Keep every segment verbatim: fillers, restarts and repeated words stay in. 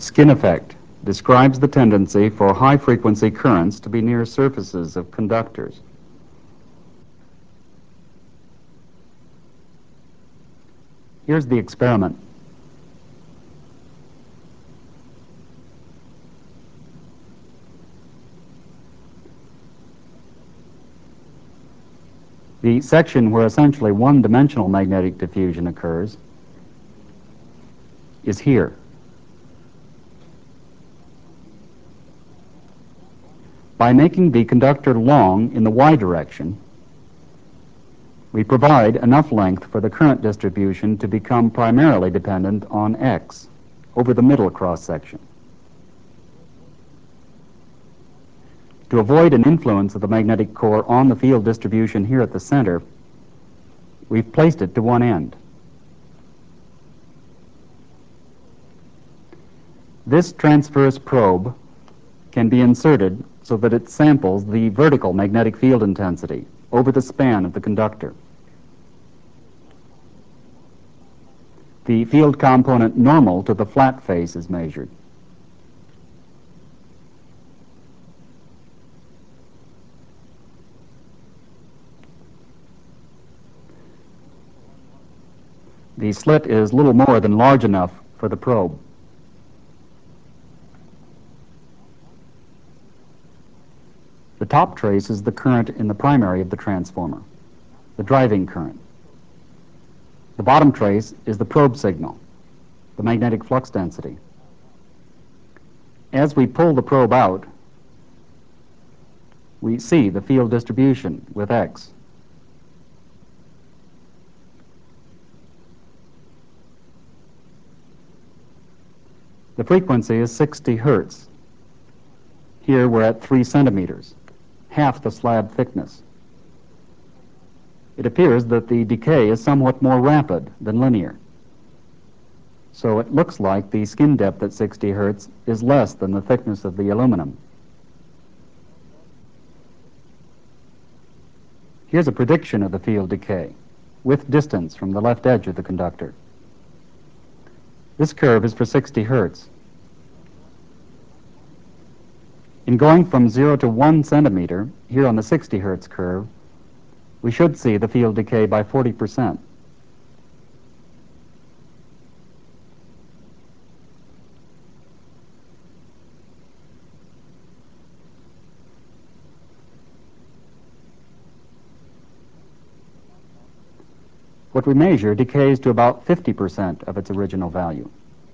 Skin effect describes the tendency for high-frequency currents to be near surfaces of conductors. Here's the experiment. The section where essentially one-dimensional magnetic diffusion occurs is here. By making the conductor long in the y direction, we provide enough length for the current distribution to become primarily dependent on x over the middle cross-section. To avoid an influence of the magnetic core on the field distribution here at the center, we've placed it to one end. This transverse probe can be inserted so that it samples the vertical magnetic field intensity over the span of the conductor. The field component normal to the flat face is measured. The slit is little more than large enough for the probe. The top trace is the current in the primary of the transformer, the driving current. The bottom trace is the probe signal, the magnetic flux density. As we pull the probe out, we see the field distribution with X. The frequency is sixty hertz. Here we're at three centimeters, half the slab thickness. It appears that the decay is somewhat more rapid than linear. So it looks like the skin depth at sixty hertz is less than the thickness of the aluminum. Here's a prediction of the field decay with distance from the left edge of the conductor. This curve is for sixty hertz. In going from zero to one centimeter, here on the sixty hertz curve, we should see the field decay by forty percent. What we measure decays to about fifty percent of its original value.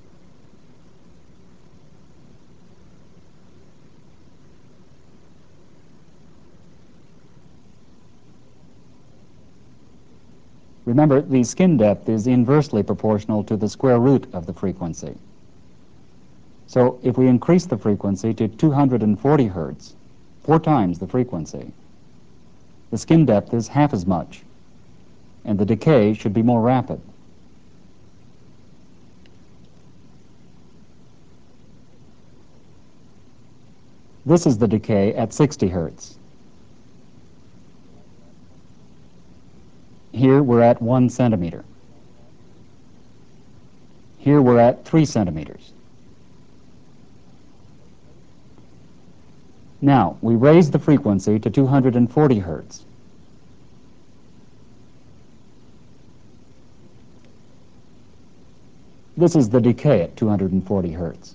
Remember, the skin depth is inversely proportional to the square root of the frequency. So if we increase the frequency to two hundred forty hertz, four times the frequency, the skin depth is half as much, and the decay should be more rapid. This is the decay at sixty hertz. Here we're at one centimeter. Here we're at three centimeters. Now, we raise the frequency to two hundred forty hertz. This is the decay at two hundred forty hertz.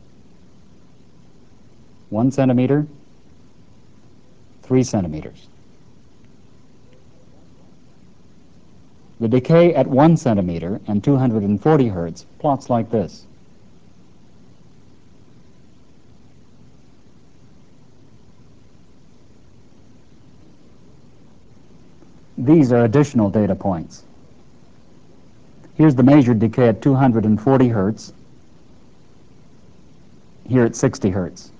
One centimeter, three centimeters. The decay at one centimeter and two hundred forty hertz plots like this. These are additional data points. Here's the measured decay at two hundred forty hertz, here at sixty hertz.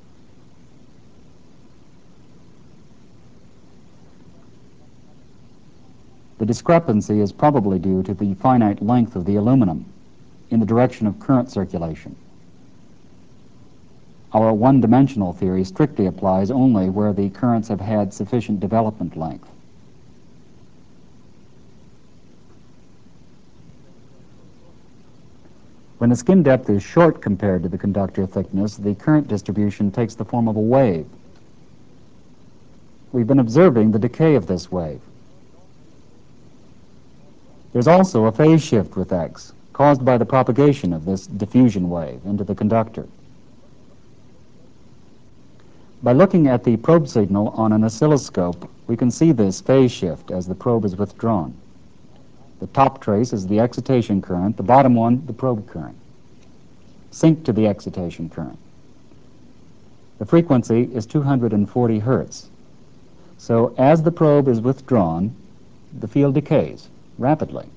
The discrepancy is probably due to the finite length of the aluminum in the direction of current circulation. Our one-dimensional theory strictly applies only where the currents have had sufficient development length. When the skin depth is short compared to the conductor thickness, the current distribution takes the form of a wave. We've been observing the decay of this wave. There's also a phase shift with X, caused by the propagation of this diffusion wave into the conductor. By looking at the probe signal on an oscilloscope, we can see this phase shift as the probe is withdrawn. The top trace is the excitation current, the bottom one, the probe current. Sync to the excitation current. The frequency is two hundred forty hertz. So as the probe is withdrawn, the field decays rapidly.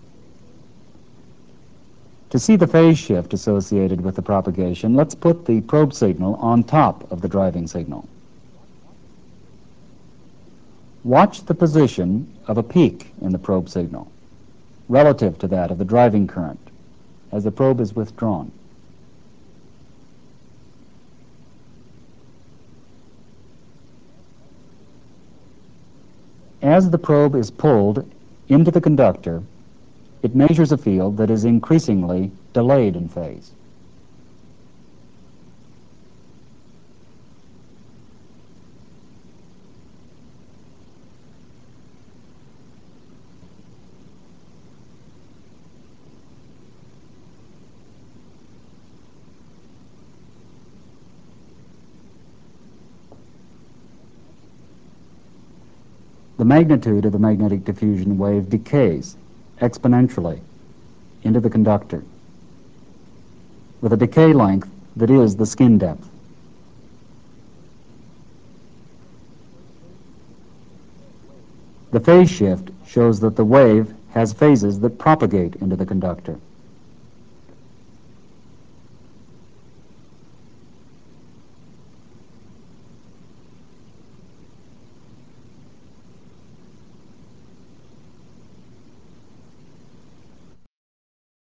To see the phase shift associated with the propagation, let's put the probe signal on top of the driving signal. Watch the position of a peak in the probe signal relative to that of the driving current as the probe is withdrawn. As the probe is pulled into the conductor, it measures a field that is increasingly delayed in phase. The magnitude of the magnetic diffusion wave decays exponentially into the conductor with a decay length that is the skin depth. The phase shift shows that the wave has phases that propagate into the conductor.